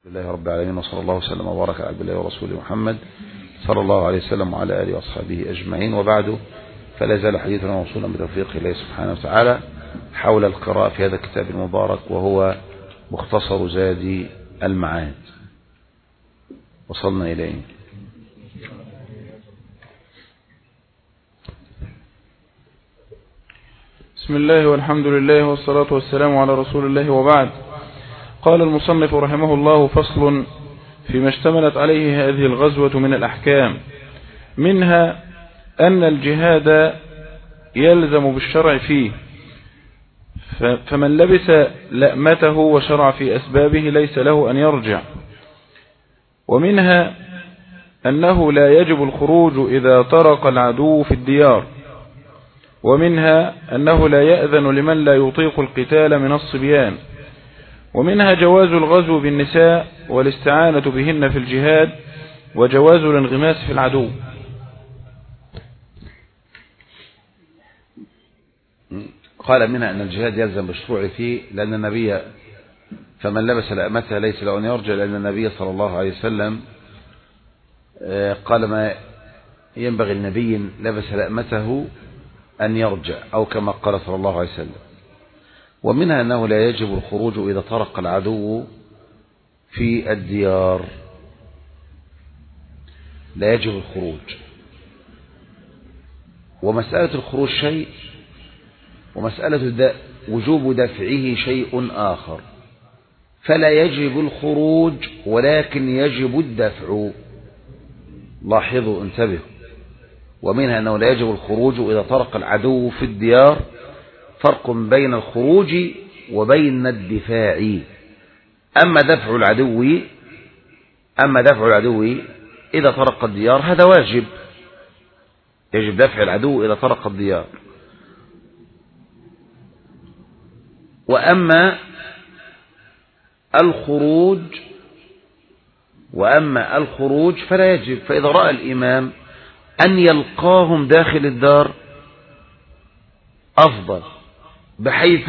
لله رب العالمين، وصلى الله وسلم وبارك على عبد الله ورسوله محمد صلى الله عليه وسلم وعلى آله وأصحابه أجمعين، وبعد، فلا زال حديثنا موصولا بتوفيق الله سبحانه وتعالى حول القراءة في هذا الكتاب المبارك، وهو مختصر زاد المعاد. وصلنا إليه. بسم الله والحمد لله والصلاة والسلام على رسول الله، وبعد. قال المصنف رحمه الله: فصل فيما اشتملت عليه هذه الغزوة من الأحكام، منها أن الجهاد يلزم بالشرع فيه، فمن لبس لأمته وشرع في أسبابه ليس له أن يرجع. ومنها أنه لا يجب الخروج إذا طرق العدو في الديار. ومنها أنه لا يأذن لمن لا يطيق القتال من الصبيان. ومنها جواز الغزو بالنساء والاستعانة بهن في الجهاد، وجواز الانغماس في العدو. قال منها أن الجهاد يلزم بالشروع فيه، لأن النبي فمن لبس لأمته ليس له أن يرجع، لأن النبي صلى الله عليه وسلم قال: ما ينبغي النبي لبس لأمته أن يرجع، أو كما قال صلى الله عليه وسلم. ومنها أنه لا يجب الخروج إذا طرق العدو في الديار، لا يجب الخروج. ومسألة الخروج شيء، ومسألة وجوب دفعه شيء آخر. فلا يجب الخروج ولكن يجب الدفع. لاحظوا، انتبهوا. ومنها أنه لا يجب الخروج إذا طرق العدو في الديار، فرق بين الخروج وبين الدفاع. أما دفع العدو إذا طرق الديار هذا واجب، يجب دفع العدو إذا طرق الديار. وأما الخروج فلا يجب. فإذا رأى الإمام أن يلقاهم داخل الدار أفضل، بحيث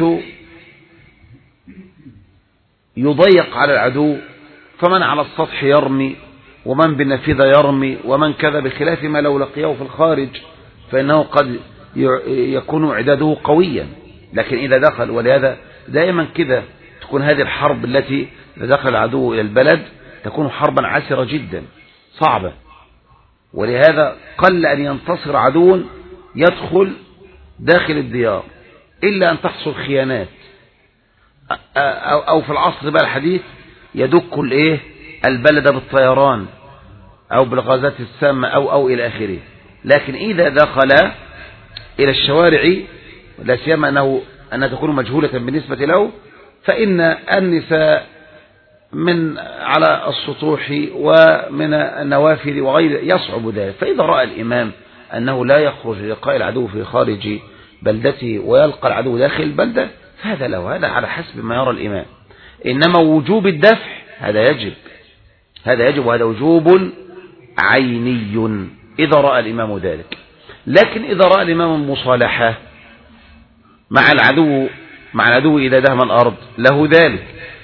يضيق على العدو، فمن على السطح يرمي، ومن بالنافذة يرمي، ومن كذا، بخلاف ما لو لقيه في الخارج، فإنه قد يكون عداده قويا. لكن إذا دخل، ولهذا دائما كده تكون هذه الحرب التي إذا دخل العدو إلى البلد تكون حربا عسرة جدا صعبة، ولهذا قل أن ينتصر عدو يدخل داخل الديار إلا أن تحصل خيانات، أو في العصر بقى الحديث يدك البلد بالطيران أو بالغازات السامة أو إلى آخره. لكن إذا دخل إلى الشوارع، لا سيما أنها تكون مجهولة بالنسبة له، فإن النساء من على السطوح ومن النوافذ وغير يصعب ذلك. فإذا رأى الإمام أنه لا يخرج للقاء العدو في خارج بلدته ويلقى العدو داخل البلدة فهذا له، هذا على حسب ما يرى الإمام. إنما وجوب الدفع هذا يجب، وهذا وجوب عيني إذا رأى الإمام ذلك. لكن إذا رأى الإمام المصالحة مع العدو إذا دهم الأرض له ذلك.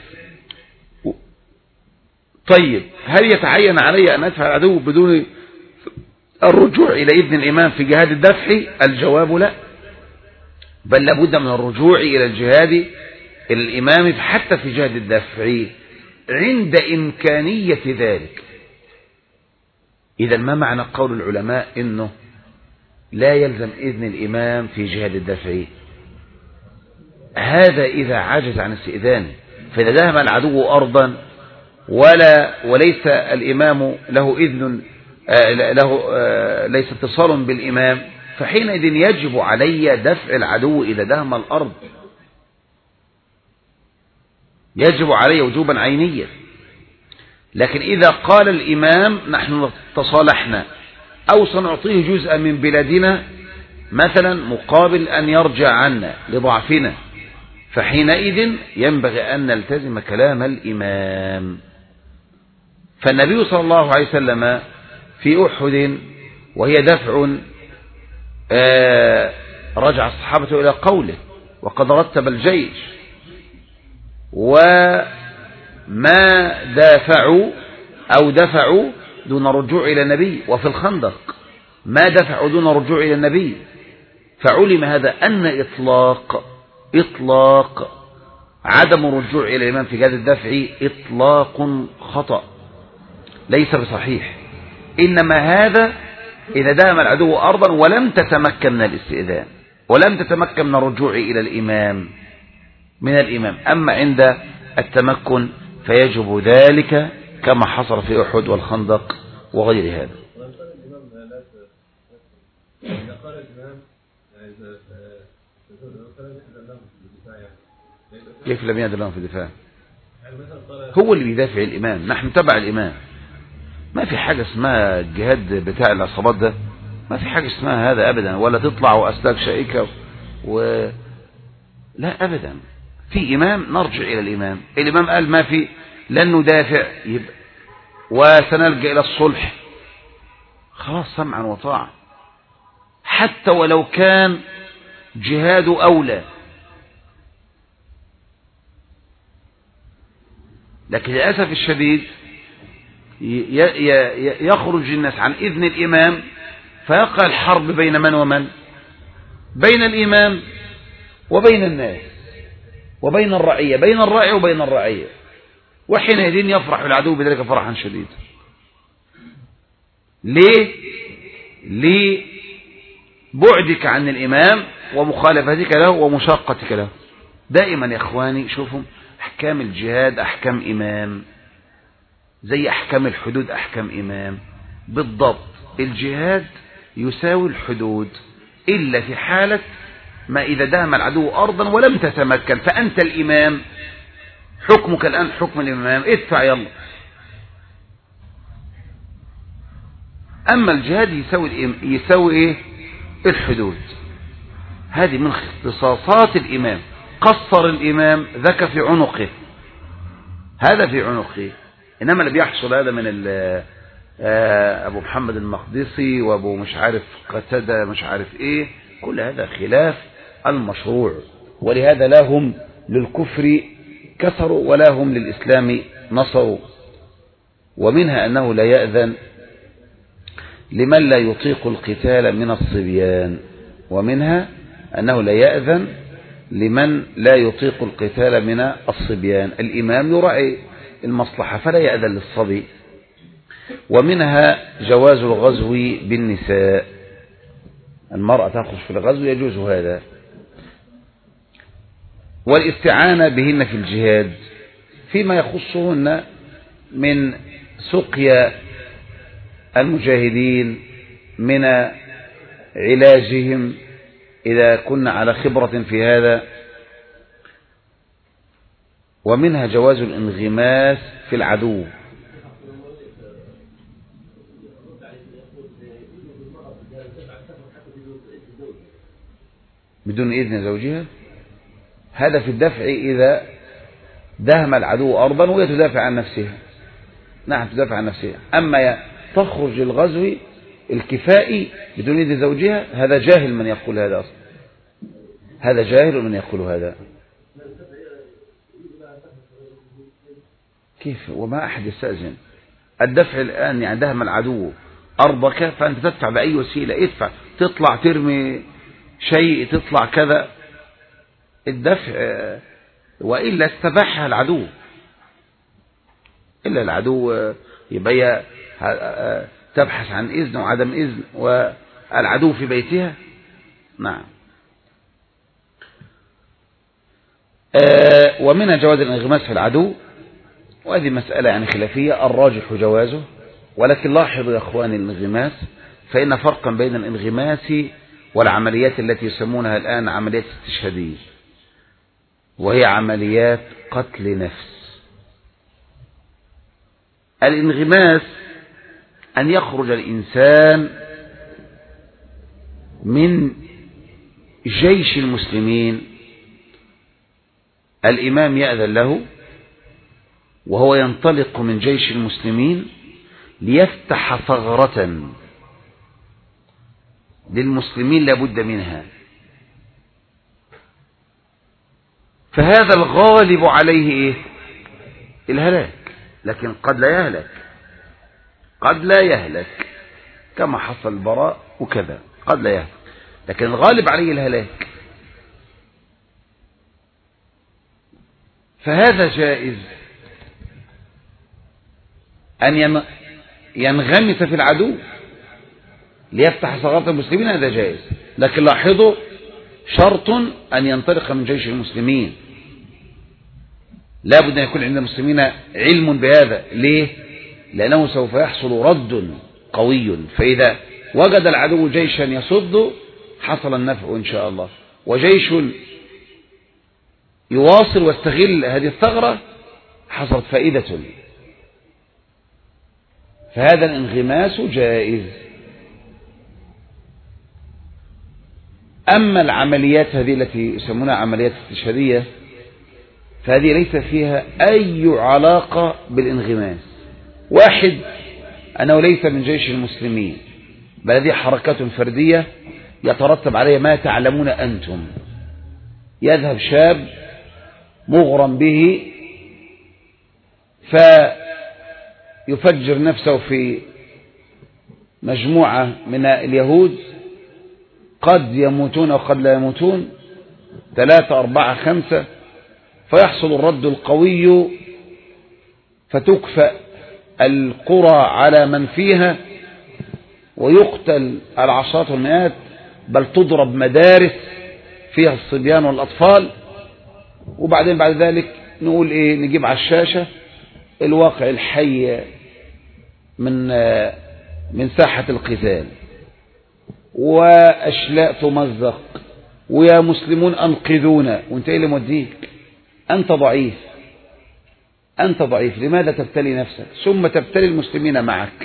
طيب، هل يتعين علي أن أدفع العدو بدون الرجوع إلى إذن الإمام في جهاد الدفع؟ الجواب لا، بل لابد من الرجوع إلى الجهاد إلى الإمام حتى في جهاد الدفع عند إمكانية ذلك. إذا ما معنى قول العلماء إنه لا يلزم إذن الإمام في جهاد الدفع؟ هذا إذا عجز عن استئذانه. فإذا دهم العدو أرضا وليس الإمام له إذن، ليس اتصال بالإمام، فحينئذ يجب علي دفع العدو إذا دهم الأرض، يجب علي وجوبا عينيا. لكن إذا قال الإمام نحن تصالحنا أو سنعطيه جزءا من بلادنا مثلا مقابل أن يرجع عنا لضعفنا، فحينئذ ينبغي أن نلتزم كلام الإمام. فالنبي صلى الله عليه وسلم في أحد وهي دفع رجع الصحابة إلى قوله: وقد رتب الجيش، ما دافعوا أو دفعوا دون رجوع إلى النبي، وفي الخندق ما دفعوا دون رجوع إلى النبي. فعلم هذا أن إطلاق عدم الرجوع إلى الإمام في هذا الدفع إطلاق خطأ ليس بصحيح، إنما هذا إذا دام العدو أرضا ولم تتمكن من الاستئذان ولم تتمكن من الرجوع إلى الإمام من الإمام. أما عند التمكن فيجب ذلك كما حصل في أحد والخندق وغير هذا. كيف لم يأذن لهم في الدفاع؟ هو اللي بيدافع الإمام، نحن تبع الإمام. ما في حاجة اسمها الجهاد بتاع العصابات ده، ما في حاجة اسمها هذا أبدا، ولا تطلع وأسلاك شائكة لا أبدا. في إمام نرجع إلى الإمام. الإمام قال ما في لن ندافع يبقى وسنلجأ إلى الصلح، خلاص سمعا وطاعة، حتى ولو كان جهاد أولى. لكن للأسف الشديد يخرج الناس عن إذن الإمام فيقع الحرب بين من ومن؟ بين الإمام وبين الناس وبين الرعية، بين الراعي وبين الرعية، وحينئذ يفرح العدو بذلك فرحا شديدا. ليه؟ لبعدك عن الإمام ومخالفتك له ومشاقتك له. دائما يا إخواني شوفوا أحكام الجهاد أحكام إمام، زي أحكام الحدود أحكام إمام بالضبط. الجهاد يساوي الحدود إلا في حالة ما إذا دام العدو أرضا ولم تتمكن، فأنت الإمام حكمك الآن حكم الإمام، ادفع يلا. أما الجهاد يساوي إيه؟ الحدود. هذه من اختصاصات الإمام. قصر الإمام ذاك في عنقه، هذا في عنقه. إنما اللي بيحصل هذا من أبو محمد المقدسي وأبو مش عارف قتادة مش عارف إيه، كل هذا خلاف المشروع. ولهذا لا هم للكفر كسروا ولا هم للإسلام نصروا. ومنها أنه لا يأذن لمن لا يطيق القتال من الصبيان، ومنها أنه لا يأذن لمن لا يطيق القتال من الصبيان. الإمام يراعي المصلحة فلا يأذن للصبي. ومنها جواز الغزو بالنساء، المرأة تخرج في الغزو يجوز هذا. والاستعانة بهن في الجهاد فيما يخصهن من سقيا المجاهدين، من علاجهم إذا كنا على خبرة في هذا. ومنها جواز الانغماس في العدو، بدون إذن زوجها. هذا في الدفع إذا دهم العدو أرضا وهي تدافع عن نفسها، نعم تدافع عن نفسها. أما تخرج الغزو الكفائي بدون إذن زوجها، هذا جاهل من يقول هذا أصلا، هذا جاهل من يقول هذا. كيف وما أحد يستأذن؟ الدفع الآن يعني دهم العدو أرضك فأنت تدفع بأي وسيلة، ادفع، تطلع ترمي شيء، تطلع كذا، الدفع. وإلا استباحها العدو، إلا العدو يبقى تبحث عن إذن وعدم إذن والعدو في بيتها. نعم. ومنها جواز الانغماس في العدو، وهذه مسألة يعني خلافية، الراجح جوازه. ولكن لاحظوا يا أخواني الانغماس، فإن فرقا بين الانغماس والعمليات التي يسمونها الآن عمليات استشهادية، وهي عمليات قتل نفس. الانغماس أن يخرج الإنسان من جيش المسلمين، الإمام يأذن له وهو ينطلق من جيش المسلمين ليفتح ثغرة للمسلمين لابد منها، فهذا الغالب عليه إيه؟ الهلاك، لكن قد لا يهلك، قد لا يهلك كما حصل البراء وكذا، قد لا يهلك، لكن الغالب عليه الهلاك. فهذا جائز أن ينغمس في العدو ليفتح ثغرات المسلمين، هذا جائز، لكن لاحظوا شرط أن ينطلق من جيش المسلمين، لا بد أن يكون عند المسلمين علم بهذا. ليه؟ لأنه سوف يحصل رد قوي، فإذا وجد العدو جيشا يصد حصل النفع إن شاء الله، وجيش يواصل واستغل هذه الثغرة حصلت فائدة. فهذا الانغماس جائز. أما العمليات هذه التي يسمونها عمليات استشهادية فهذه ليس فيها أي علاقة بالانغماس. واحد، أنه ليس من جيش المسلمين، بل هذه حركات فردية يترتب عليها ما تعلمون أنتم. يذهب شاب مغرم به فيفجر نفسه في مجموعة من اليهود، قد يموتون وقد لا يموتون، 3 4 5، فيحصل الرد القوي فتكفأ القرى على من فيها ويقتل العشرات والمئات، بل تضرب مدارس فيها الصبيان والأطفال. وبعدين بعد ذلك نقول إيه؟ نجيب على الشاشة الواقع الحي من ساحة القتال، وأشلاء تمزق، ويا مسلمون أنقذونا، وانت إيه اللي موديك؟ أنت ضعيف، أنت ضعيف، لماذا تبتلي نفسك ثم تبتلي المسلمين معك؟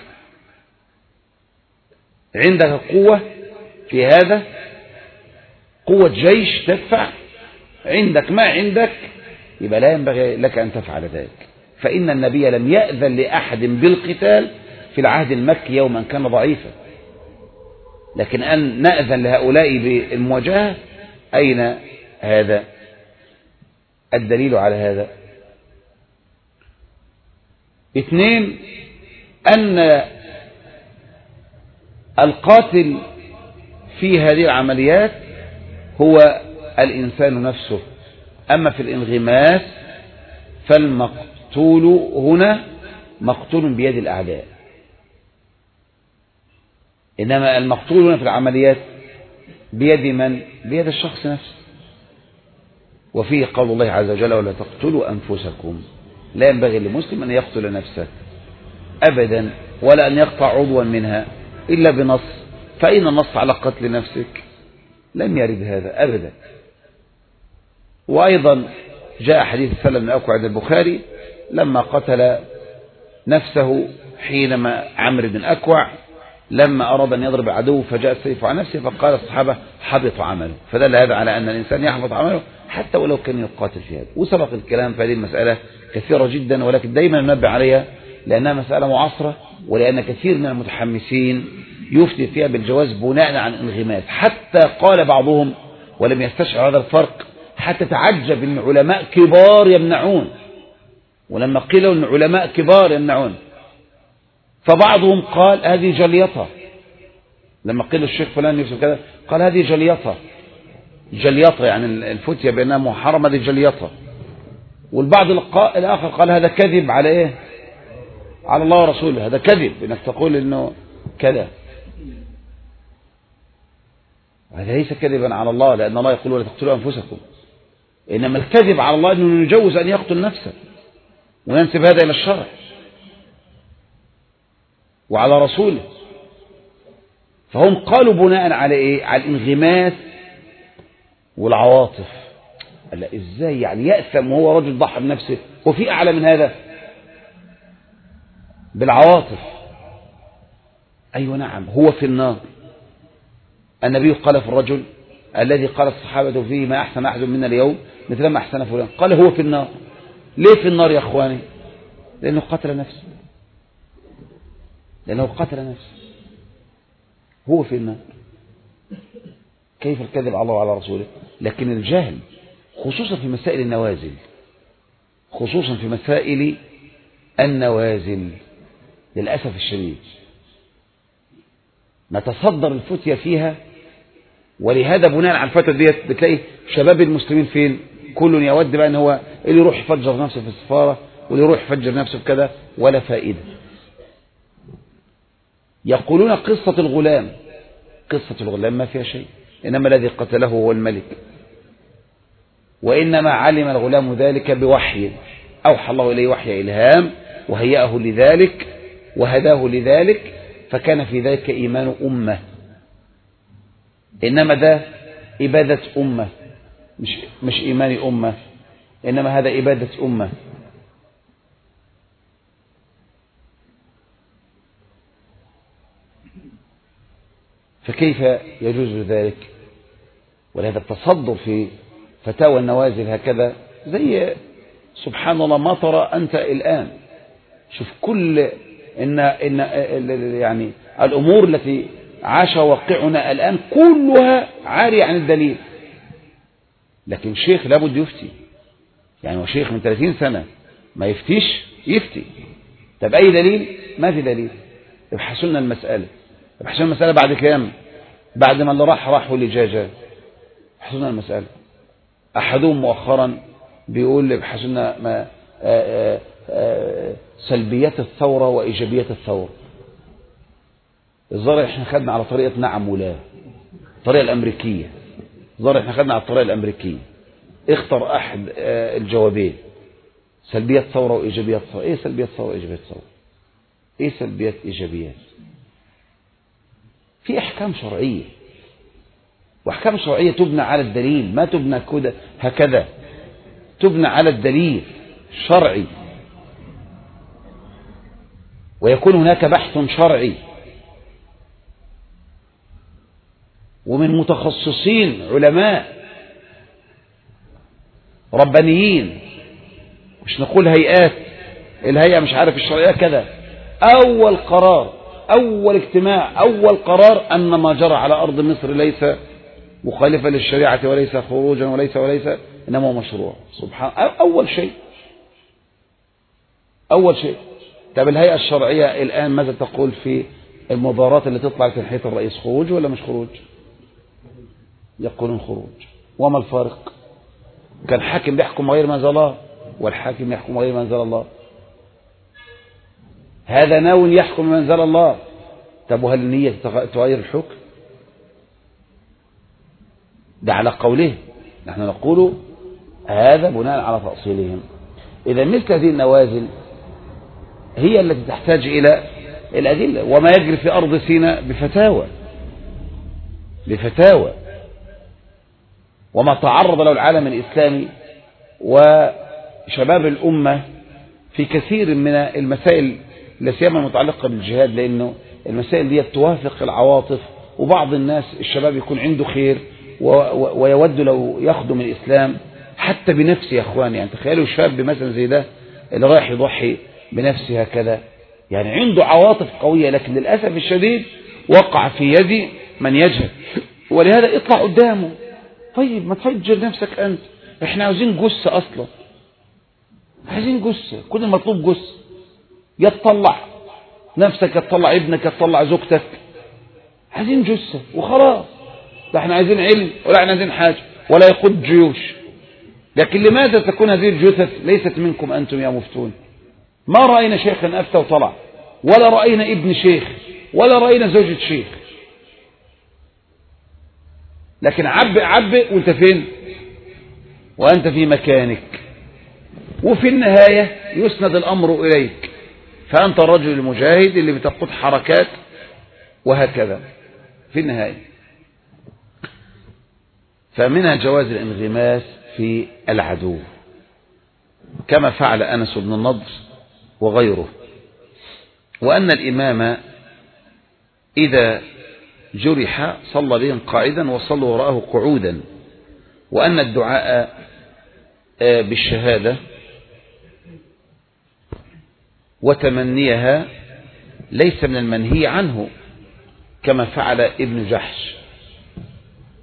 عندك قوة في هذا، قوة جيش تدفع، عندك ما عندك، يبقى لا ينبغي لك أن تفعل ذلك. فإن النبي لم يأذن لأحد بالقتال في العهد المكي يوما كان ضعيفا، لكن أن نأذن لهؤلاء بالمواجهة، أين هذا الدليل على هذا؟ 2، أن القاتل في هذه العمليات هو الإنسان نفسه. أما في الانغماس فالمقتول هنا مقتول بيد الأعداء، إنما المقتول هنا في العمليات بيد من؟ بيد الشخص نفسه. وفيه قول الله عز وجل: ولا تقتلوا أنفسكم. لا ينبغي لمسلم أن يقتل نفسه أبدا، ولا أن يقطع عضوا منها إلا بنص. فإن النص على قتل نفسك لم يرد هذا أبدا. وأيضا جاء حديث سلم بن أكوع عند البخاري لما قتل نفسه، حينما عمرو بن أكوع لما أراد أن يضرب عدو فجاء السيف عن نفسه، فقال الصحابة: حبط عمله. فدل هذا على أن الإنسان يحبط عمله حتى ولو كان يقاتل في هذا. وسبق الكلام في هذه المسألة كثيرة جدا، ولكن دايما ننبه عليها لأنها مسألة معاصرة، ولأن كثير من المتحمسين يفتي فيها بالجواز بناء عن انغماس. حتى قال بعضهم ولم يستشعر هذا الفرق، حتى تعجب أن علماء كبار يمنعون، ولما قيل أن علماء كبار يمنعون فبعضهم قال هذه جليطة. لما قيل الشيخ فلان يوسف كذا قال هذه جليطة، جليطة يعني الفتية بأنها محرمة، هذه جليطة. والبعض الآخر قال هذا كذب على إيه؟ على الله ورسوله، هذا كذب إنك تقول إنه كذا. هذا ليس كذبا على الله، لأن الله يقول ولا تقتلوا أنفسكم. إنما الكذب على الله أنه يجوز أن يقتل نفسه وينسب هذا إلى الشرع وعلى رسوله. فهم قالوا بناء على إيه؟ على الانغماس والعواطف. لا، إزاي يعني يأثم وهو رجل ضحى بنفسه؟ وفي أعلى من هذا؟ بالعواطف. أيوة نعم، هو في النار. النبي قال في الرجل الذي قال الصحابة فيه: ما أحسن أحد منا اليوم مثل ما أحسن فلان، قال هو في النار. ليه في النار يا أخواني؟ لأنه قتل نفسه، لأنه قتل نفسه، هو في النار. كيف الكذب على الله وعلى رسوله؟ لكن الجهل خصوصا في مسائل النوازل، خصوصا في مسائل النوازل للأسف الشديد نتصدر الفتية فيها. ولهذا بناء على الفتوى ديت بتلاقي شباب المسلمين فين؟ كل يود بقى ان هو اللي يروح يفجر نفسه في السفارة واللي يروح يفجر نفسه في كذا، ولا فائدة. يقولون قصة الغلام ما فيها شيء، إنما الذي قتله هو الملك، وإنما علم الغلام ذلك بوحي أوحى الله إليه وحي إلهام وهيأه لذلك وهداه لذلك، فكان في ذلك إيمان أمة. إنما ده إبادة أمة، مش إيمان أمة، إنما هذا إبادة أمة. فكيف يجوز ذلك؟ ولهذا التصدر في فتاوى النوازل هكذا زي سبحان الله ما ترى أنت الآن. شوف كل إن يعني الأمور التي عاش واقعنا الآن كلها عارية عن الدليل، لكن شيخ لابد يفتي. يعني هو شيخ من 30 سنة ما يفتيش، يفتي. طب أي دليل؟ ما في دليل. ابحثوا لنا المسألة. ابحثوا لنا المسألة بعد كام؟ بعد ما اللي راح واللي جاء. ابحثوا لنا المسألة. أحدهم مؤخرا بيقول ابحثوا لنا سلبيات الثورة وإيجابيات الثورة. الظاهر احنا خدنا على طريقة نعم ولا، الطريقة الأمريكية. الظاهر احنا خدنا على الطريقة الأمريكية. اختر أحد الجوابين، سلبيات ثورة وإيجابيات ثورة. ايه سلبيات ثورة وإيجابيات ثورة؟ ايه سلبيات إيجابيات؟ في أحكام شرعية، وأحكام شرعية تبنى على الدليل، ما تبنى كده هكذا، تبنى على الدليل الشرعي، ويكون هناك بحث شرعي ومن متخصصين علماء ربانيين، مش نقول هيئات، الهيئة مش عارف الشرعية كذا. أول قرار، أول اجتماع، أول قرار أن ما جرى على أرض مصر ليس مخالفا للشريعة وليس خروجا وليس إنما هو مشروع. سبحان أول شيء. طب الهيئة الشرعية الآن ماذا تقول في المظاهرات اللي تطلع تنحية الرئيس؟ خروج ولا مش خروج؟ يقولون خروج. وما الفارق؟ كان حاكم بيحكم غير ما أنزل الله والحاكم يحكم غير ما أنزل الله. هذا ناوي يحكم ما أنزل الله. طب وهل النية تغير الحكم؟ ده على قوله، نحن نقول هذا بناء على تأصيلهم. إذا مثل هذه النوازل هي التي تحتاج إلى الأدلة. وما يجري في أرض سيناء بفتاوى وما تعرض له العالم الإسلامي وشباب الأمة في كثير من المسائل لا سيما المتعلقة بالجهاد، لأنه المسائل دي توافق العواطف، وبعض الناس الشباب يكون عنده خير ويود لو يخدم الإسلام حتى بنفسه. يا أخواني يعني تخيلوا شاب مثلا زي ده اللي رايح يضحي بنفسه هكذا، يعني عنده عواطف قوية، لكن للأسف الشديد وقع في يد من يجهل. ولهذا اطلع قدامه. طيب ما تفجر نفسك أنت، احنا عاوزين جثة أصلا، عايزين جثة، كل المطلوب جثة، يتطلع نفسك، يتطلع ابنك، يتطلع زوجتك، عايزين جثة وخلاص. لا احنا عايزين علم ولا احنا عايزين حاجة ولا يقود جيوش. لكن لماذا تكون هذه الجثث ليست منكم أنتم يا مفتون؟ ما رأينا شيخا أفتى وطلع، ولا رأينا ابن شيخ، ولا رأينا زوجة شيخ. لكن عبئ وانت فين؟ وأنت في مكانك، وفي النهاية يسند الأمر إليك، فأنت الرجل المجاهد اللي بتقود حركات وهكذا في النهاية. فمنها جواز الانغماس في العدو كما فعل أنس بن النضر وغيره، وأن الإمام إذا جرح صلى بهم قاعدا وصلوا وراءه قعودا، وأن الدعاء بالشهادة وتمنيها ليس من المنهي عنه كما فعل ابن جحش.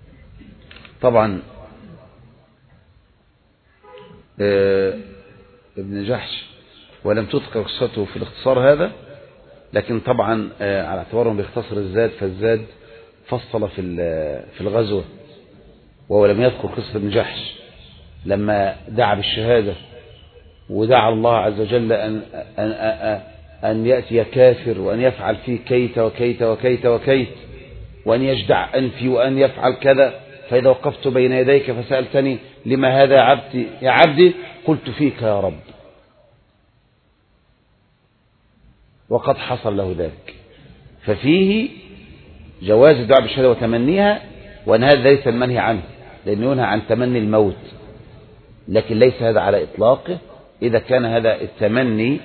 طبعا ابن جحش، ولم تذكر قصته في الاختصار هذا، لكن طبعا على اعتبارهم بيختصر الزاد، فالزاد فصل في الغزوة، وهو لم يذكر قصة ابن جحش لما دعا بالشهادة ودعا الله عز وجل أن يأتي كافر وأن يفعل فيه كيت وكيت وكيت وكيت، وأن يجدع أنفي وأن يفعل كذا، فإذا وقفت بين يديك فسألتني لما هذا يا عبدي قلت فيك يا رب، وقد حصل له ذلك. ففيه جواز الدعاء بالشهادة وتمنيها، وأن هذا ليس المنهي عنه، لأنه ينهى عن تمني الموت، لكن ليس هذا على إطلاقه. إذا كان هذا التمني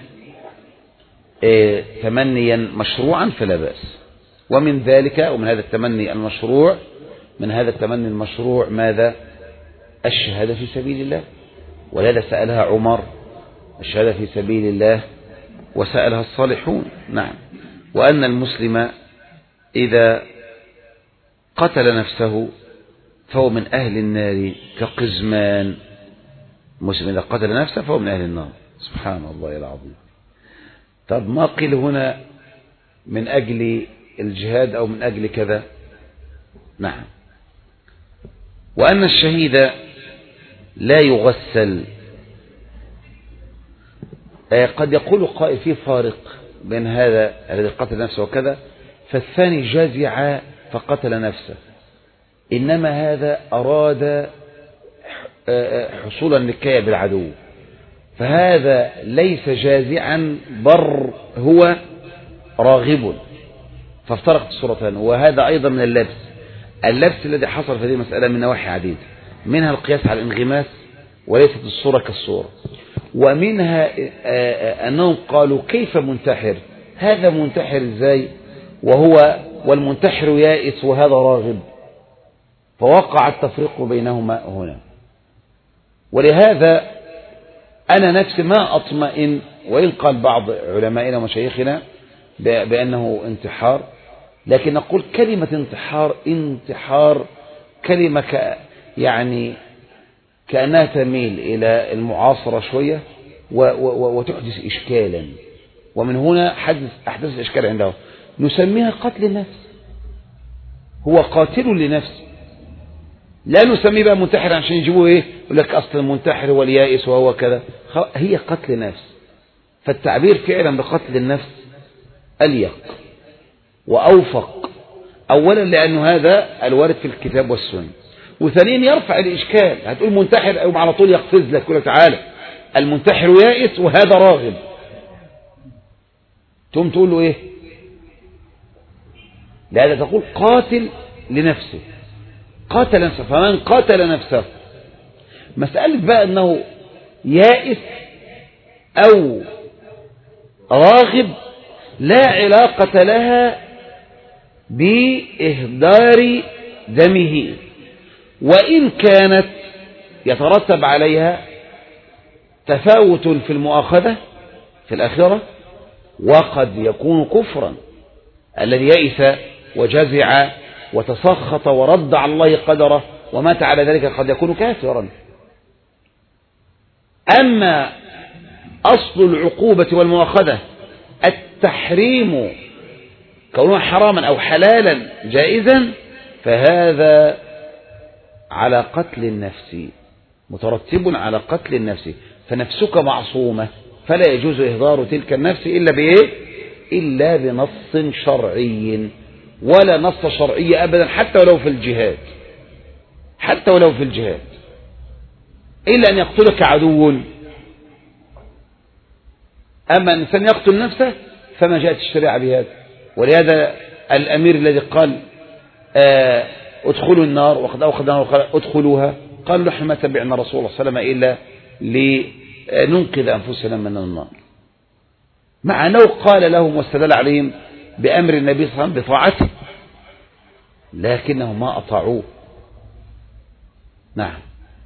تمنيا مشروعا فلا بأس. ومن ذلك، ومن هذا التمني المشروع، من هذا التمني المشروع ماذا؟ الشهادة في سبيل الله، ولذا سألها عمر الشهادة في سبيل الله، وسألها الصالحون. نعم. وأن المسلم إذا قتل نفسه فهو من أهل النار كقزمان. مسلم إذا قتل نفسه فهو من أهل النار. سبحان الله العظيم. طب ما قيل هنا من أجل الجهاد أو من أجل كذا؟ نعم. وأن الشهيد لا يغسل. قد يقول قائل فيه فارق بين هذا الذي قتل نفسه وكذا، فالثاني جزع فقتل نفسه، إنما هذا أراد حصول النكاية بالعدو، فهذا ليس جازعا بل هو راغب، فافترقت الصورتان. وهذا أيضا من اللبس الذي حصل في هذه المسألة من نواحي عديدة، منها القياس على الانغماس وليست الصورة كالصورة، ومنها أنهم قالوا كيف منتحر؟ هذا منتحر ازاي والمنتحر يائس وهذا راغب، فوقع التفريق بينهما هنا. ولهذا أنا نفسي ما أطمئن، وإن قال بعض علمائنا ومشايخنا بأنه انتحار، لكن نقول كلمة انتحار كلمة يعني كأنها تميل إلى المعاصرة شوية وتحدث إشكالا، ومن هنا أحدث الإشكال عنده. نسميها قتل النفس، هو قاتل لنفسه، لا نسميه بقى منتحر عشان يجيبوه يقول لك أصل المنتحر هو اليائس وهو كذا. هي قتل نفس، فالتعبير فعلا بقتل النفس أليق وأوفق، أولا لأنه هذا الوارد في الكتاب والسنة، وثانيا يرفع الإشكال. هتقول منتحر أو على طول يقفز لك يقول تعالى المنتحر يائس وهذا راغب، تقوم تقول له لهذا تقول قاتل لنفسه، قاتل نفسه. فمن قاتل نفسه، مسألة بقى أنه يائس أو راغب لا علاقة لها بإهدار دمه، وإن كانت يترتب عليها تفاوت في المؤاخذة في الآخرة، وقد يكون كفرا. الذي يئس وجزع وتسخط ورد على الله قدره ومات على ذلك قد يكون كافرا. أما أصل العقوبة والمؤاخذة التحريم، كونه حراما أو حلالا جائزا، فهذا على قتل النفس، مترتب على قتل النفس، فنفسك معصومة، فلا يجوز إهدار تلك النفس إلا بنص شرعي، ولا نص شرعي أبدا حتى ولو في الجهاد، إلا أن يقتلك عدو. أما الإنسان يقتل نفسه فما جاءت الشريعة بهذا. ولهذا الأمير الذي قال ادخلوا النار وقد أخذنا ادخلوها، قال نحن ما تبعنا رسول الله صلى الله عليه وسلم إلا لننقذ أنفسنا من النار، مع أنه قال لهم واستدل عليهم بأمر النبي صلى الله عليه وسلم بطاعته، لكنهم ما أطاعوه. نعم.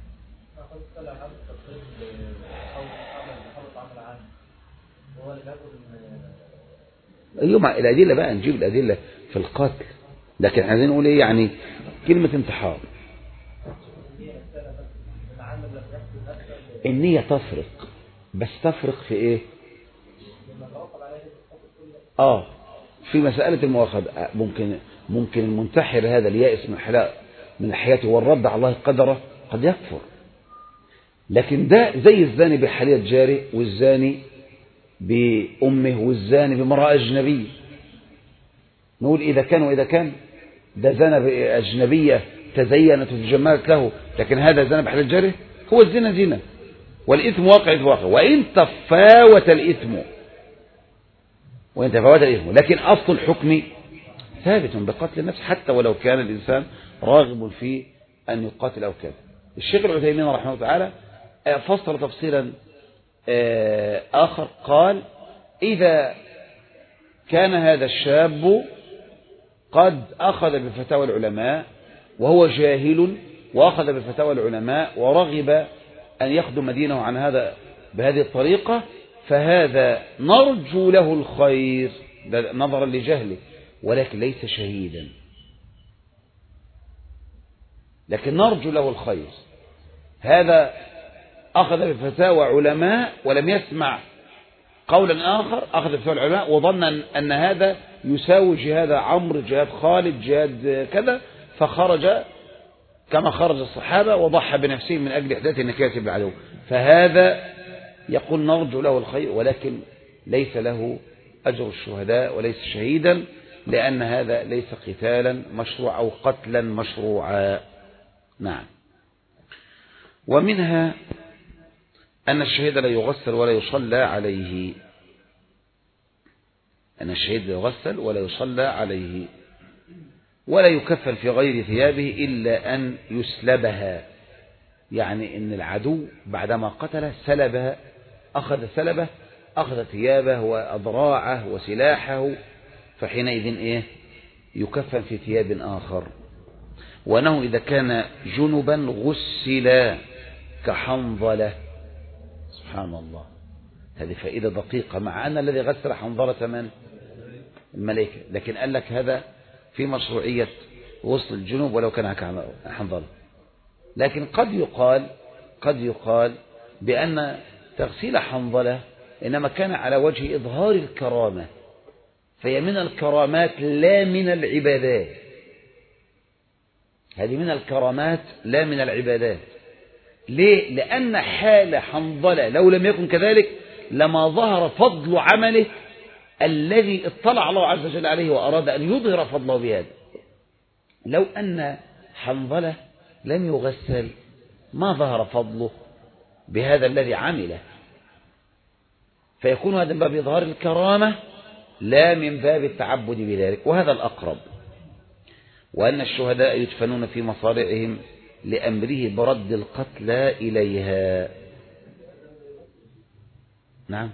أيوة، الأدلة بقى نجيب الأدلة في القتل، لكن عايزين نقول يعني كلمة انتحار النية تفرق بس تفرق في ايه؟ في مسألة المؤاخذة. ممكن المنتحر هذا اليائس من حياته والرد على الله قدره قد يكفر، لكن ده زي الزاني بحلية جاره والزاني بأمه والزاني بامرأة أجنبية. نقول إذا كان ده زنا بأجنبية تزينت وتجملت له، لكن هذا زنا بحلية جاره، هو الزنا زنا والإثم واقع، وإن تفاوت الإثم لكن أصل الحكم ثابت بقتل النفس، حتى ولو كان الإنسان راغب في أن يقاتل أو كذا. الشيخ العثيمين رحمه الله تعالى فصل تفصيلا آخر، قال إذا كان هذا الشاب قد أخذ بفتاوى العلماء وهو جاهل، وأخذ بفتاوى العلماء ورغب أن يخدم دينه عن هذا بهذه الطريقة، فهذا نرجو له الخير نظرا لجهله، ولكن ليس شهيدا، لكن نرجو له الخير. هذا أخذ بفتاوى علماء ولم يسمع قولا آخر، أخذ بفتاوى العلماء وظن أن هذا يساوي جهاد عمرو، جهاد خالد، جهاد كذا، فخرج كما خرج الصحابة وضحى بنفسه من أجل إحداث النكاية بالعدو. فهذا يقول نرجو له الخير، ولكن ليس له أجر الشهداء وليس شهيدا، لأن هذا ليس قتالا مشروع أو قتلا مشروعا. نعم. ومنها أن الشهيد لا يغسل ولا يصلى عليه، أن الشهيد لا يغسل ولا يصلى عليه ولا يكفن في غير ثيابه إلا أن يسلبها، يعني أن العدو بعدما قتله سلبها، أخذ ثيابه وأضراعه وسلاحه، فحينئذ يكفن في ثياب آخر. وأنه إذا كان جنبا غسل كحنظلة. سبحان الله، هذه فائدة دقيقة، مع أن الذي غسل حنظلة من؟ الملائكة، لكن قال لك هذا في مشروعية غسل الجنوب ولو كان حنظلة. لكن قد يقال بأن تغسيل حنظلة إنما كان على وجه إظهار الكرامة، فهي من الكرامات لا من العبادات، هذه من الكرامات لا من العبادات. ليه؟ لأن حال حنظلة لو لم يكن كذلك لما ظهر فضل عمله الذي اطلع الله عز وجل عليه وأراد أن يظهر فضله بهذا. لو أن حنظلة لم يغسل ما ظهر فضله بهذا الذي عمله، فيكون هذا من باب إظهار الكرامة لا من باب التعبد بذلك، وهذا الأقرب. وأن الشهداء يدفنون في مصارعهم لأمره برد القتلى إليها. نعم،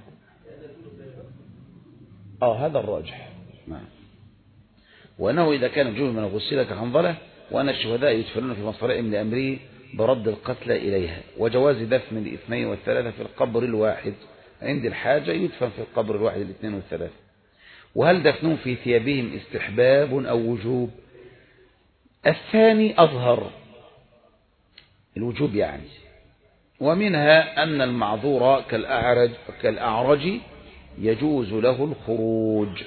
هذا الراجح. نعم. وأنه إذا كان جنب من غسل كحنظلة، وأن الشهداء يدفنون في مصارعهم لأمره برد القتلى إليها، وجواز دفن الاثنين والثلاثة في القبر الواحد، عند الحاجة يدفن في القبر الواحد الاثنين والثلاثة. وهل دفنهم في ثيابهم استحباب أو وجوب؟ الثاني أظهر الوجوب يعني. ومنها أن المعذور كالأعرج يجوز له الخروج،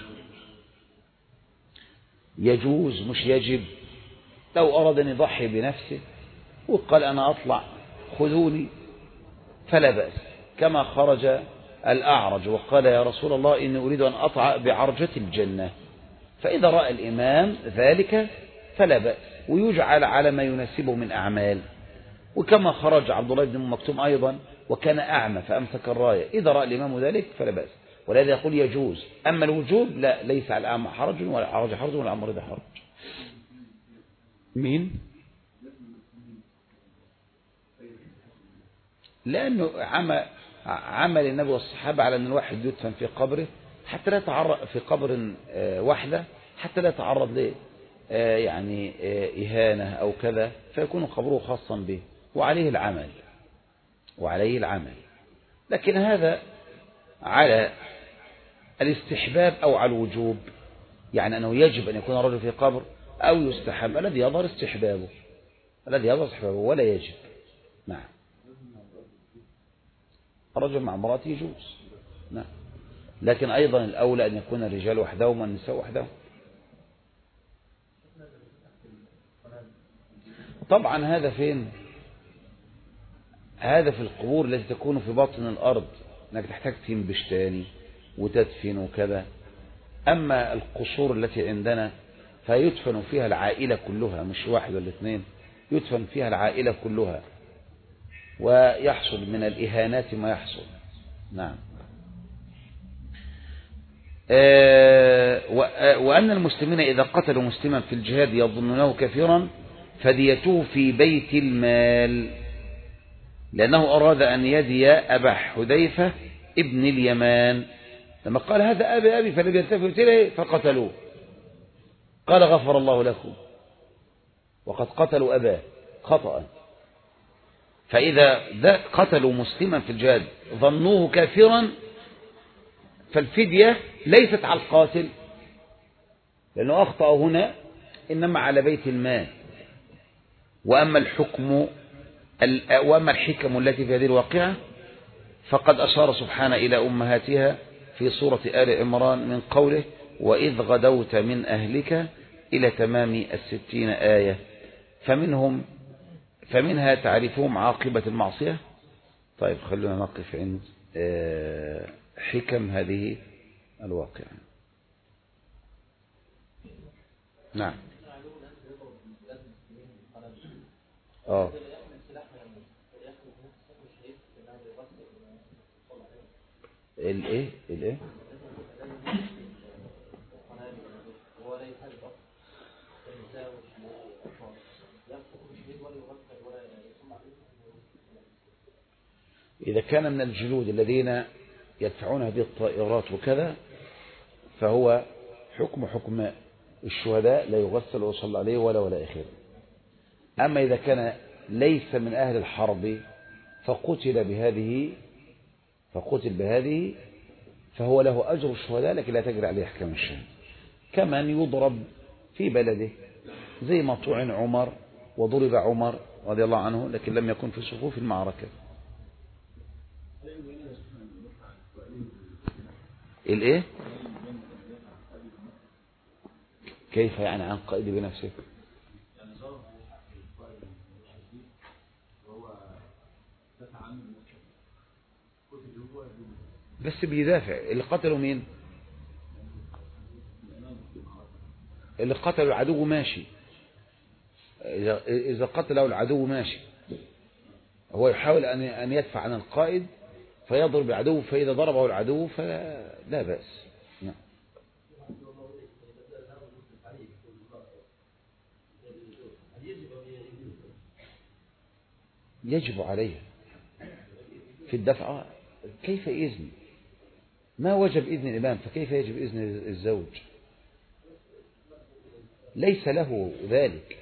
يجوز مش يجب. لو أراد أن يضحي بنفسه وقال أنا أطلع خذوني فلا بأس، كما خرج الأعرج وقال يا رسول الله إني أريد أن أطع بعرجة الجنة، فإذا رأى الإمام ذلك فلا بأس، ويجعل على ما يناسبه من أعمال. وكما خرج عبد الله بن مكتوم أيضا وكان أعمى فأمسك الراية، إذا رأى الإمام ذلك فلا بأس، ولهذا يقول يجوز. أما الوجوب لا، ليس على الأعمى حرج ولا الأعرج حرج ولا الأمرض حرج. مين؟ لأنه عمل النبي والصحابة على أن الواحد يدفن في قبره حتى لا يتعرض في قبر واحدة، حتى لا يتعرض له يعني إهانة أو كذا، فيكون قبره خاصا به وعليه العمل. لكن هذا على الاستحباب أو على الوجوب، يعني أنه يجب أن يكون الرجل في قبر أو يستحب، الذي يظهر استحبابه ولا يجب. نعم. الرجل مع امرأته يجوز. نعم. لكن أيضا الأولى أن يكون الرجال وحدهم والنساء وحدهم. طبعا هذا فين؟ هذا في القبور التي تكون في باطن الأرض، أنك تحتاج تنبش تاني وتدفن وكذا. أما القصور التي عندنا فيدفن فيها العائلة كلها، مش واحد ولا اثنين، يدفن فيها العائلة كلها، ويحصل من الإهانات ما يحصل. نعم. وأن المسلمين إذا قتلوا مسلما في الجهاد يظنونه كافرا فديته في بيت المال، لأنه أراد أن يدي أبا حذيفة ابن اليمان لما قال هذا أبي فلم يلتفت إليه فقتلوه، قال غفر الله لكم وقد قتلوا أباه خطأ. فإذا قتلوا مسلما في الجهاد ظنوه كافرا فالفدية ليست على القاتل لأنه أخطأ هنا، إنما على بيت المال. وأما الحكم التي في هذه الواقعة فقد أشار سبحانه إلى أمهاتها في سورة آل عمران من قوله وإذ غدوت من أهلك إلى تمام 60 آية، فمنها تعرفهم عاقبة المعصية. طيب خلونا نقف عند حكم هذه الواقعة. نعم. الايه إذا كان من الجلود الذين يدفعون هذه الطائرات وكذا فهو حكم الشهداء، لا يغسل ويصلى عليه ولا آخره. أما إذا كان ليس من أهل الحرب فقتل بهذه فهو له أجر الشهداء لكن لا تجري عليه أحكام الشهادة. كمن يضرب في بلده زي ما طعن عمر وضرب عمر رضي الله عنه لكن لم يكن في صفوف المعركة. الايه كيف يعني عن قائد بنفسه؟ بس بيدافع. اللي قتلوا مين؟ اللي قتلوا العدو ماشي، إذا قتله العدو ماشي، هو يحاول أن يدفع عن القائد فيضرب العدو، فإذا ضربه العدو فلا بأس. نعم. يجب عليه في الدفع. كيف إذن؟ ما وجب إذن الإمام فكيف يجب إذن الزوج؟ ليس له ذلك،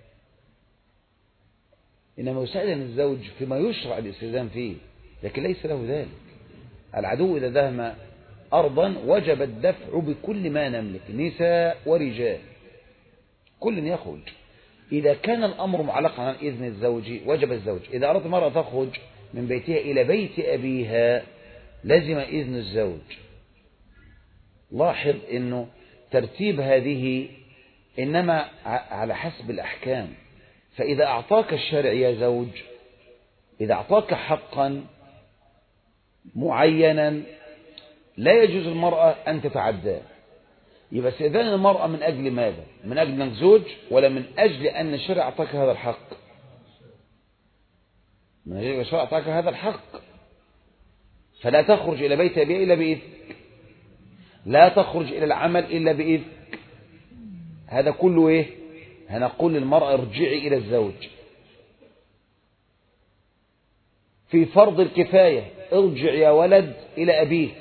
إنما يسأل الزوج فيما يشرع الاستئذان فيه، لكن ليس له ذلك. العدو إذا دهم أرضا وجب الدفع بكل ما نملك، نساء ورجال كل يخرج. إذا كان الأمر معلقا عن إذن الزوج وجب الزوج. إذا أردت المرأة تخرج من بيتها إلى بيت أبيها لازم إذن الزوج. لاحظ أنه ترتيب هذه إنما على حسب الأحكام. فإذا أعطاك الشرع يا زوج، إذا أعطاك حقا معينا لا يجوز المرأة أن تتعداه. يبقى استئذان المرأة من أجل ماذا؟ من أجل أنك زوج ولا من أجل أن الشرع أعطاك هذا الحق؟ من أجل الشرع أعطاك هذا الحق. فلا تخرج إلى بيت أبيها إلا بإذنك، لا تخرج إلى العمل إلا بإذنك. هذا كله إيه؟ هنقول للمرأة ارجعي إلى الزوج. في فرض الكفاية ارجع يا ولد إلى أبيك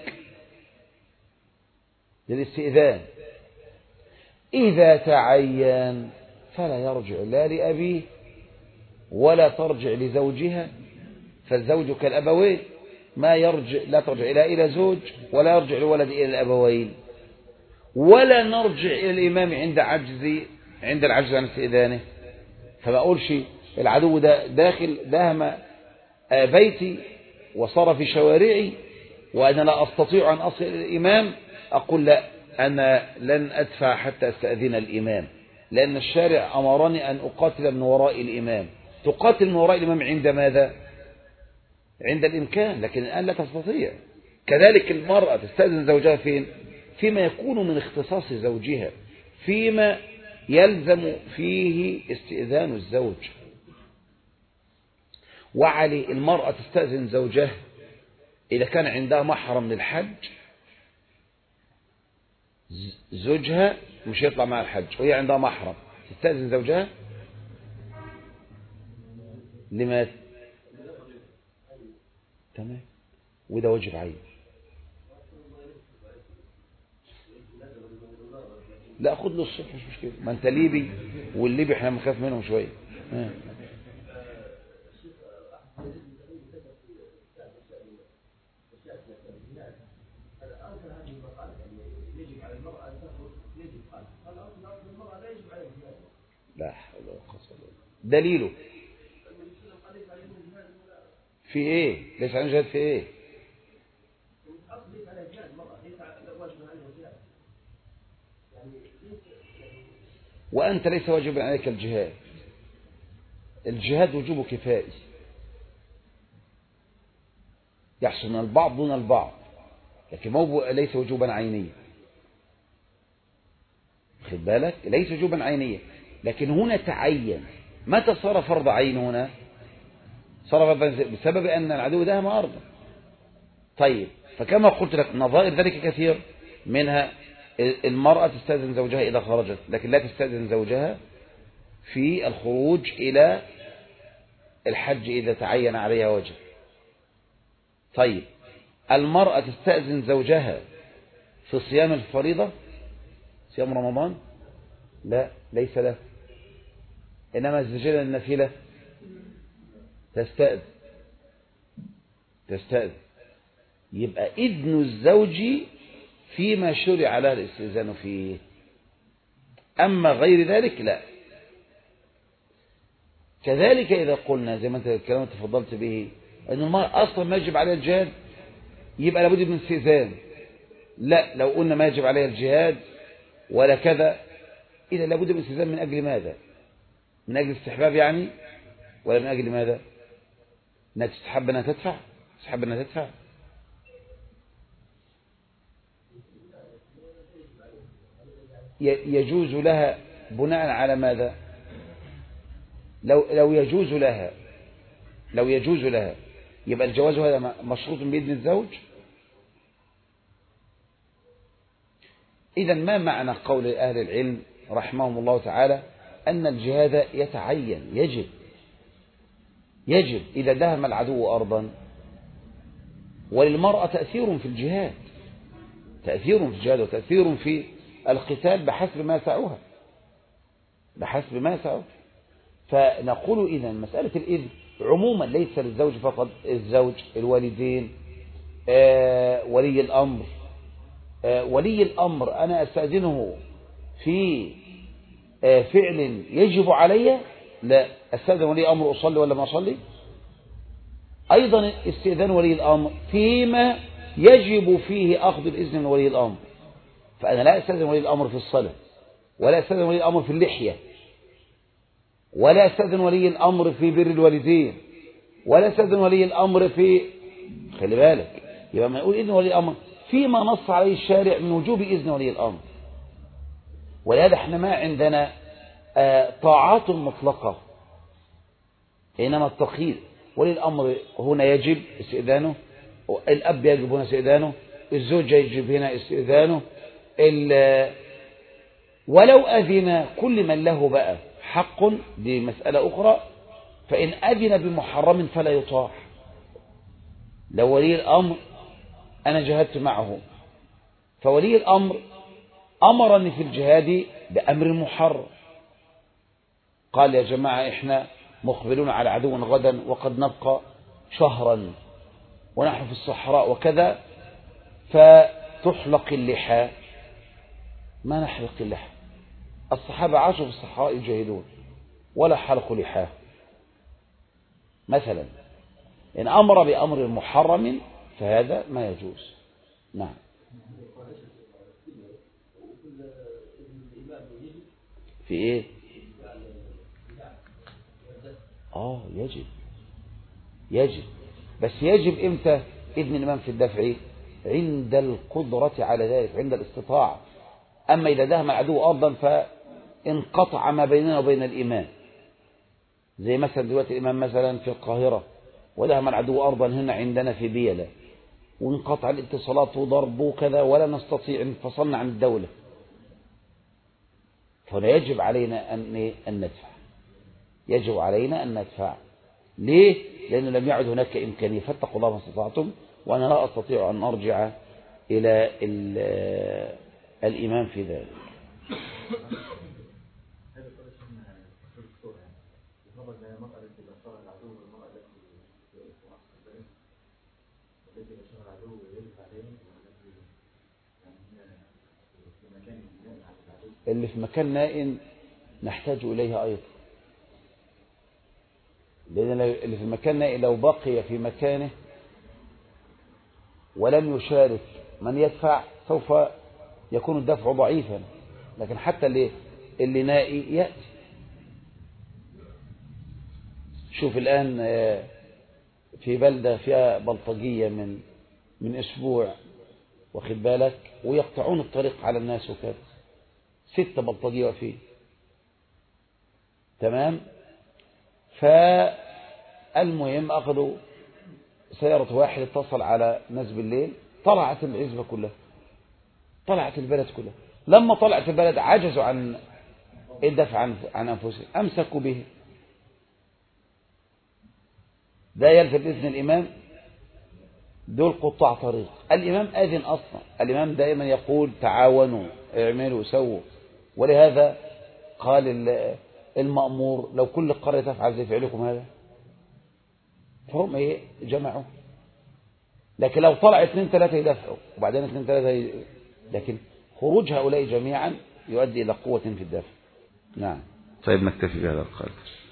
للاستئذان. إذا تعين فلا يرجع لا لأبيه ولا ترجع لزوجها، فالزوج كالأبوين ما يرجع، لا ترجع إلى زوج ولا يرجع الولد إلى الأبوين، ولا نرجع إلى الإمام عند العجز عن استئذانه. فما أقولش العدو ده داخل دهم بيتي وصار في شوارعي وأنا لا أستطيع أن أصل إلى الإمام، أقول لا، أنا لن أدفع حتى أستأذن الإمام، لأن الشارع أمرني أن أقاتل من وراء الإمام. تقاتل من وراء الإمام عند ماذا؟ عند الإمكان، لكن الآن لا تستطيع. كذلك المرأة تستأذن زوجها فين؟ فيما يكون من اختصاص زوجها، فيما يلزم فيه استئذان الزوج. وعلي المرأة تستأذن زوجها إذا كان عندها محرم للحج، زوجها مش يطلع مع الحج وهي عندها محرم، تستأذن زوجها لما؟ تمام، وده واجب عين. لا خد له الصبح مش مشكلة، ما انت ليبي، والليبي احنا بنخاف منهم شوية. لا حول ولا قوة الا بالله. دليله في ايه؟ ليس عن جهاد في ايه؟ وأنت ليس واجبا عليك الجهاد. الجهاد وجوب كفائي، يحصل من البعض دون البعض، لكن ليس وجوبا عينيا. خد بالك، ليس وجوبا عينيا، لكن هنا تعين. متى صار فرض عين؟ هنا صار فرض بسبب أن العدو دهم أرضا. طيب، فكما قلت لك نظائر ذلك كثير، منها المرأة تستأذن زوجها إذا خرجت، لكن لا تستأذن زوجها في الخروج إلى الحج إذا تعين عليها وجه. طيب، المرأة تستأذن زوجها في صيام الفريضة، صيام رمضان؟ لا، ليس له، إنما الزوجة النافلة تستأذن. يبقى إذن الزوج فيما شرع لها الاستئذان فيه، أما غير ذلك لا. كذلك إذا قلنا زي ما أنت الكلام تفضلت به أن المرأة أصلا ما يجب عليها الجهاد، يبقى لابد من استئذان. لا، لو قلنا ما يجب عليها الجهاد ولا كذا، إذا لابد من استئذان. من أجل ماذا؟ من أجل استحباب يعني، ولا من أجل ماذا؟ أنها تستحب أنها تدفع؟ تستحب أنها تدفع؟ يجوز لها بناء على ماذا؟ لو يجوز لها يبقى الجواز هذا مشروط بإذن الزوج. إذن ما معنى قول أهل العلم رحمهم الله تعالى أن الجهاد يتعين، يجب إذا دهم العدو أرضا؟ وللمرأة تأثير في الجهاد، وتأثير في القتال بحسب ما سعوها، فنقول إذن مسألة الإذن عموما ليس للزوج فقط، الزوج، الوالدين، ولي الأمر. ولي الأمر أنا أستأذنه في فعل يجب علي؟ لا، أستأذن ولي أمر أصلي ولا ما أصلي؟ أيضا استئذان ولي الأمر فيما يجب فيه أخذ الإذن من ولي الأمر. فأنا لا أستأذن ولي الأمر في الصلاة، ولا أستأذن ولي الأمر في اللحية، ولا أستأذن ولي الأمر في بر الوالدين، ولا أستأذن ولي الأمر في، خلي بالك، يبقى ما نقول إذن ولي الأمر فيما نص عليه الشارع من وجوب إذن ولي الأمر. ولهذا احنا ما عندنا طاعات مطلقة، إنما التقييد. ولي الأمر هنا يجب استئذانه، الأب يجب هنا استئذانه، الزوج يجب هنا استئذانه، ولو أذن كل من له بقى حق، دي مسألة أخرى، فإن أذن بمحرم فلا يطاع. لو ولي الأمر أنا جهدت معه، فولي الأمر أمرني في الجهاد بأمر محرم، قال يا جماعة إحنا مقبلون على عدو غدا وقد نبقى شهرا ونحن في الصحراء وكذا، فتحلق اللحى. ما نحلق اللحى، الصحابة عاشوا في الصحراء يجاهدون ولا حلقوا لحاه مثلا. إن أمر بأمر محرم فهذا ما يجوز. نعم. في إيه؟ يجب بس يجب إمتى إذن الإمام في الدفع؟ عند القدرة على ذلك، عند الاستطاعة. أما إذا دهم العدو أرضا فانقطع ما بيننا وبين الإمام، زي مثلا دلوقتي الإمام مثلا في القاهرة ودهم العدو أرضا هنا عندنا في بيلة، وانقطع الاتصالات وضرب وكذا ولا نستطيع، انفصلنا عن الدولة، فلا يجب علينا أن ندفع. يجب علينا أن ندفع. ليه؟ لأنه لم يعد هناك إمكانية. فاتقوا الله ما استطعتم. وأنا لا أستطيع أن أرجع إلى الإمام في ذلك. اللي في مكان نائم نحتاج إليها أيضا، لأن اللي في مكان نائم لو بقي في مكانه ولم يشارك من يدفع سوف يكون الدفع ضعيفا. لكن حتى اللي نائي يأتي. شوف الآن في بلدة فيها بلطجية من أسبوع، واخد بالك، ويقطعون الطريق على الناس وكذا، 6 بلطجية فيه، تمام. فالمهم أخذوا سيارة واحد، اتصل على ناس بالليل، طلعت العزبة كلها، طلعت البلد كلها. لما طلعت البلد عجزوا عن الدفع عن أنفسهم، أمسكوا به. ده يلفت إذن الإمام؟ دول قطاع طريق. الإمام آذن أصلا. الإمام دائما يقول تعاونوا، اعملوا، سووا. ولهذا قال المأمور لو كل القرية تفعل زي فعلكم هذا، فهم ايه جمعوا. لكن لو طلع 2 3 يدفعوا، وبعدين 2 3 لكن خروج هؤلاء جميعا يؤدي إلى قوة في الدفع. نعم. طيب نكتفي بهذا القدر.